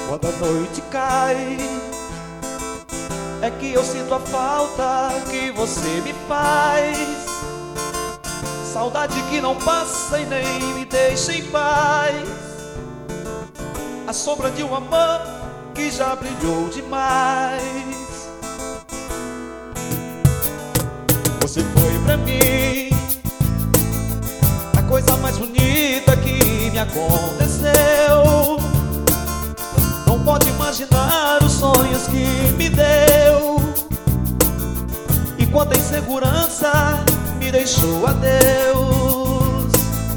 Quando a noite cai, é que eu sinto a falta que você me faz. Saudade que não passa e nem me deixa em paz. A sombra de um amor que já brilhou demais. Você foi pra mim a coisa mais bonita que me aconteceu. Não pode imaginar os sonhos que me deu. E quanta insegurança me deixou a Deus.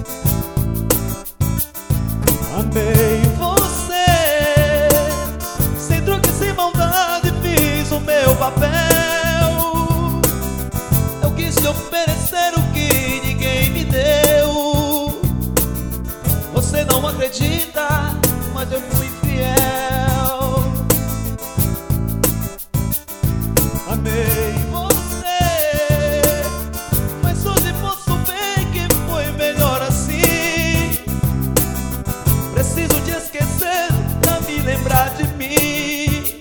Amei você, sem truque, sem maldade, fiz o meu papel. Eu quis te oferecer o que ninguém me deu. Você não acredita, mas eu fui fiel. Amei você, mas hoje posso ver que foi melhor assim. Preciso te esquecer pra me lembrar de mim.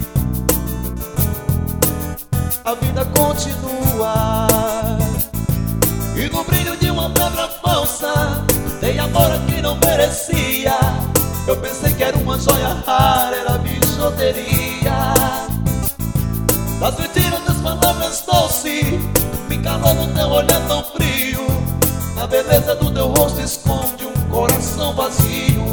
A vida continua, e no brilho de uma pedra falsa dei amor a quem não merecia. Eu pensei que era uma joia rara, era bijuteria. Das mentiras, das palavras doces, me calou no teu olhar tão frio. Na beleza do teu rosto esconde um coração vazio.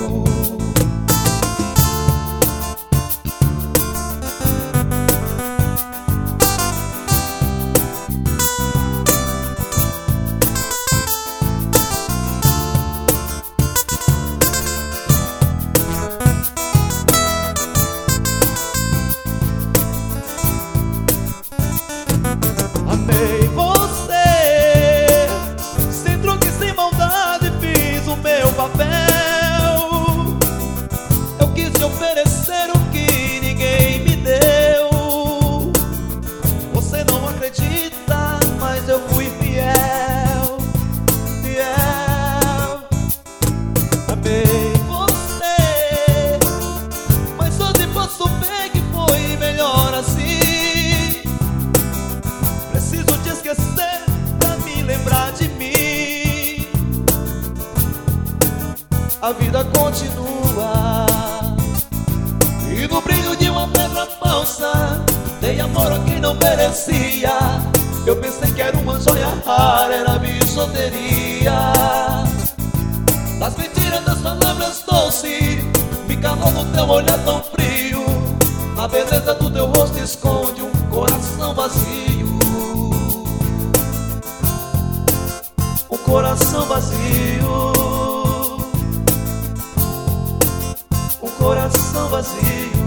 Amei você, sem truque, sem maldade, fiz o meu papel. Eu quis te oferecer o que ninguém me deu. Você não acredita, mas eu fui fiel, fiel. Amei você, mas hoje posso ver que foi melhor assim. Preciso te esquecer pra me lembrar de mim. A vida continua, e no brilho de uma pedra falsa dei amor a quem não merecia. Eu pensei que era uma joia rara, era bijuteria. Das mentiras, das palavras doces, me calou no teu olhar tão frio. Na beleza do teu rosto esconde um coração vazio. Um coração vazio, um coração vazio.